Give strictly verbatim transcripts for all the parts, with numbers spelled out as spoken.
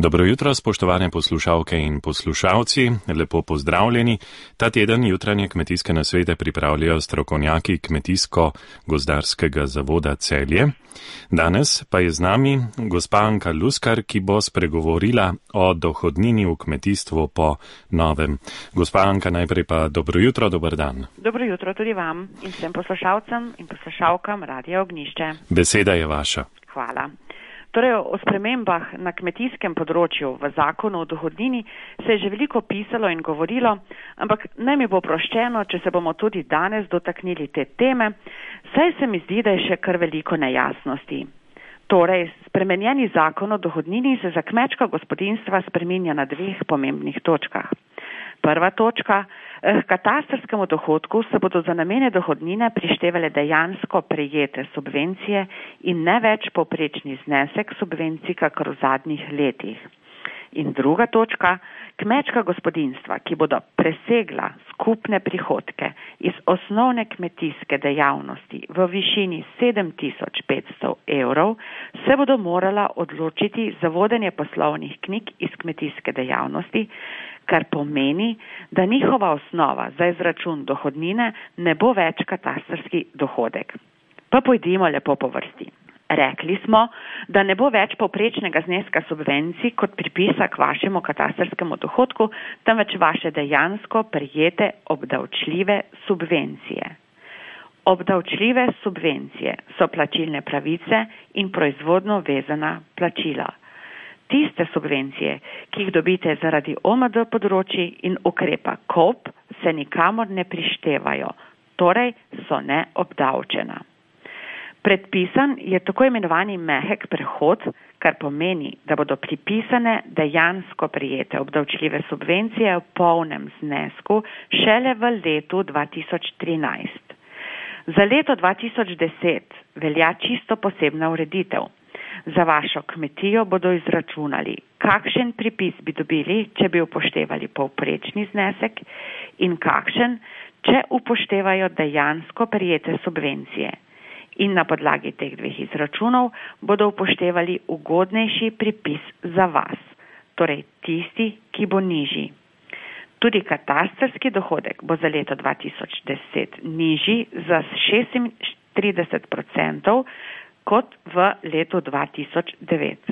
Dobro jutro, spoštovane poslušalke in poslušalci, lepo pozdravljeni. Ta teden jutranje kmetijske nasvete pripravljajo strokovnjaki Kmetijsko-gozdarskega zavoda Celje. Danes pa je z nami gospa Anka Luskar, ki bo spregovorila o dohodnini v kmetijstvu po novem. Gospa Anka, najprej pa dobro jutro, dober dan. Dobro jutro tudi vam in vsem poslušalcem in poslušalkam Radia Ognjišče. Beseda je vaša. Hvala. Torej, o spremembah na kmetijskem področju v zakonu o dohodnini se je že veliko pisalo in govorilo, ampak naj mi bo proščeno, če se bomo tudi danes dotaknili te teme, saj se mi zdi, da je še kar veliko nejasnosti. Torej, spremenjeni zakon o dohodnini se za kmečka gospodinjstva spreminja na dveh pomembnih točkah. Prva točka, k katastrskemu dohodku se bodo za namene dohodnine prištevale dejansko prejete subvencije in ne več povprečni znesek subvencij, kakor v zadnjih letih. In druga točka, kmečka gospodinjstva, ki bodo presegla skupne prihodke iz osnovne kmetijske dejavnosti v višini sedem tisoč petsto evrov, se bodo morala odločiti za vodenje poslovnih knjig iz kmetijske dejavnosti, kar pomeni, da njihova osnova za izračun dohodnine ne bo več katastrski dohodek. Pa pojdimo lepo po vrsti. Rekli smo, da ne bo več povprečnega zneska subvencij kot pripisa k vašemu katastrskemu dohodku, temveč vaše dejansko prejete obdavčljive subvencije. Obdavčljive subvencije so plačilne pravice in proizvodno vezana plačila. Tiste subvencije, ki jih dobite zaradi O M D področji in ukrepa K O P, se nikamor ne prištevajo, torej so neobdavčena. Predpisan je tako imenovani mehek prehod, kar pomeni, da bodo pripisane dejansko prejete obdavčljive subvencije v polnem znesku šele v letu dva tisoč trinajst. Za leto dva tisoč deset velja čisto posebna ureditev. Za vašo kmetijo bodo izračunali, kakšen pripis bi dobili, če bi upoštevali povprečni znesek in kakšen, če upoštevajo dejansko prejete subvencije. In na podlagi teh dveh izračunov bodo upoštevali ugodnejši pripis za vas, torej tisti, ki bo nižji. Tudi katastrski dohodek bo za leto dva tisoč deset nižji za šestintrideset odstotkov, kot v letu dva tisoč devet.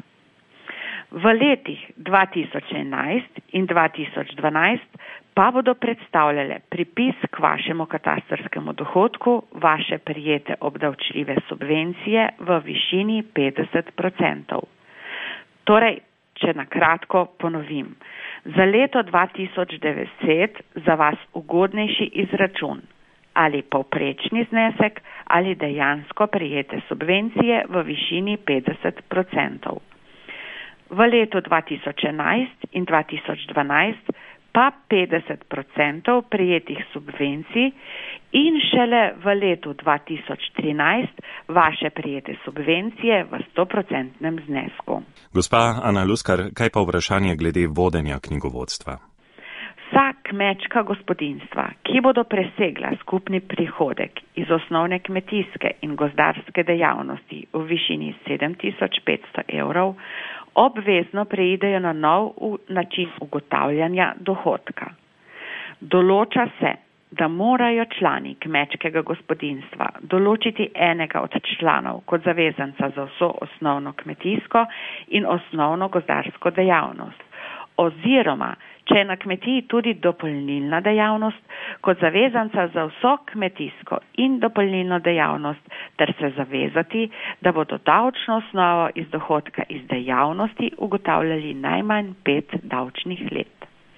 V letih dva tisoč enajst in dva tisoč dvanajst pa bodo predstavljale pripis k vašemu katastrskemu dohodku vaše prejete obdavčljive subvencije v višini petdeset odstotkov. Torej, če na kratko ponovim, za leto dva tisoč deset za vas ugodnejši izračun, ali povprečni znesek, ali dejansko prejete subvencije v višini petdeset odstotkov. V letu dva tisoč enajst in dva tisoč dvanajst pa petdeset odstotkov prejetih subvencij in šele v letu dva tisoč trinajst vaše prejete subvencije v stoprocentnem znesku. Gospa Ana Luskar, kaj pa vprašanje glede vodenja knjigovodstva? Vsa kmečka gospodinjstva, ki bodo presegla skupni prihodek iz osnovne kmetijske in gozdarske dejavnosti v višini sedem tisoč petsto evrov, obvezno preidejo na nov način ugotavljanja dohodka. Določa se, da morajo člani kmečkega gospodinjstva določiti enega od članov kot zavezanca za vso osnovno kmetijsko in osnovno gozdarsko dejavnost, oziroma če je na kmetiji tudi dopolnilna dejavnost, kot zavezanca za vso kmetijsko in dopolnilno dejavnost, ter se zavezati, da bodo davčno osnovo iz dohodka iz dejavnosti ugotavljali najmanj pet davčnih let.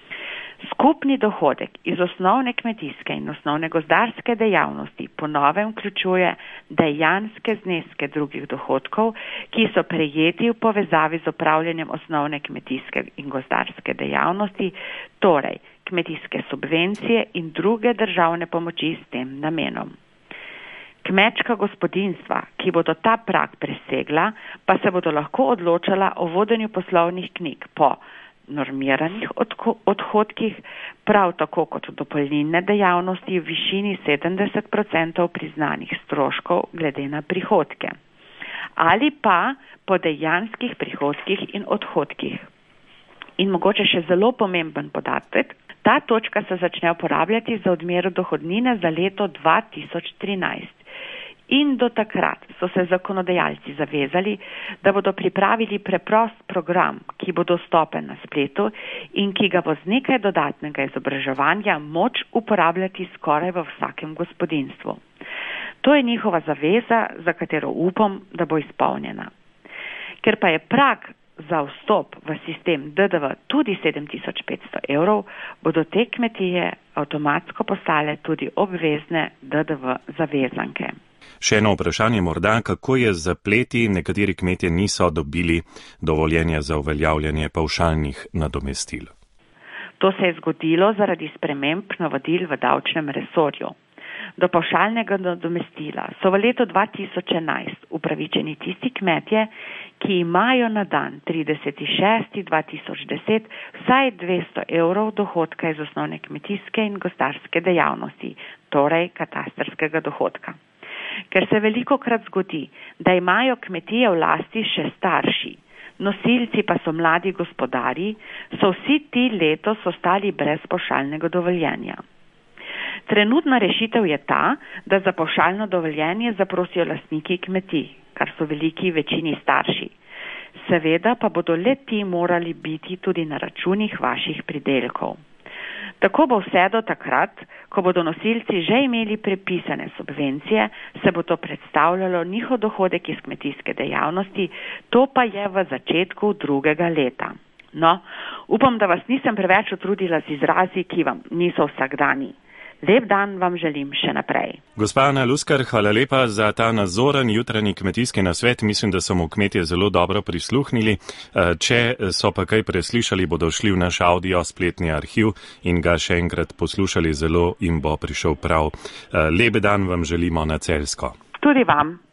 Skupni dohodek iz osnovne kmetijske in osnovne gozdarske dejavnosti po novem vključuje dejanske zneske drugih dohodkov, ki so prejeti v povezavi z opravljanjem osnovne kmetijske in gozdarske dejavnosti, torej kmetijske subvencije in druge državne pomoči s tem namenom. Kmečka gospodinjstva, ki bodo ta prag presegla, pa se bodo lahko odločala o vodenju poslovnih knjig po normiranih odhodkih, prav tako kot dopolnilne dejavnosti v višini sedemdeset odstotkov priznanih stroškov glede na prihodke, ali pa po dejanskih prihodkih in odhodkih. In mogoče še zelo pomemben podatek, ta točka se začne uporabljati za odmero dohodnine za leto dva tisoč trinajst. In do takrat so se zakonodajalci zavezali, da bodo pripravili preprost program, ki bo dostopen na spletu in ki ga bo z nekaj dodatnega izobraževanja moč uporabljati skoraj v vsakem gospodinjstvu. To je njihova zaveza, za katero upam, da bo izpolnjena. Ker pa je prag za vstop v sistem D D V tudi sedem tisoč petsto evrov, bodo te kmetije avtomatsko postale tudi obvezne D D V zavezanke. Še eno vprašanje morda, kako je z zapleti, nekateri kmetje niso dobili dovoljenja za uveljavljanje pavšalnih nadomestil. To se je zgodilo zaradi sprememb navodil v davčnem resorju. Do pavšalnega nadomestila so v letu dva tisoč enajst upravičeni tisti kmetje, ki imajo na dan trideseti šesti dva tisoč deset vsaj dvesto evrov dohodka iz osnovne kmetijske in gozdarske dejavnosti, torej katastrskega dohodka. Ker se veliko krat zgodi, da imajo kmetije v lasti še starši, nosilci pa so mladi gospodari, so vsi ti letos ostali brez pavšalnega dovoljenja. Trenutna rešitev je ta, da za pavšalno dovoljenje zaprosijo lastniki kmetij, kar so veliki večini starši. Seveda pa bodo le ti morali biti tudi na računih vaših pridelkov. Tako bo vse do takrat, ko bodo nosilci že imeli prepisane subvencije, se bo to predstavljalo njihov dohodek iz kmetijske dejavnosti, to pa je v začetku drugega leta. No, upam, da vas nisem preveč utrudila z izrazi, ki vam niso vsakdani. Lep dan vam želim še naprej. Gospa Ana Luskar, hvala lepa za ta nazoren jutranji kmetijski nasvet. Mislim, da so mu kmetje zelo dobro prisluhnili. Če so pa kaj preslišali, bodo šli v naš audio spletni arhiv in ga še enkrat poslušali, zelo jim bo prišel prav. Lep dan vam želimo na Celjsko. Tudi vam.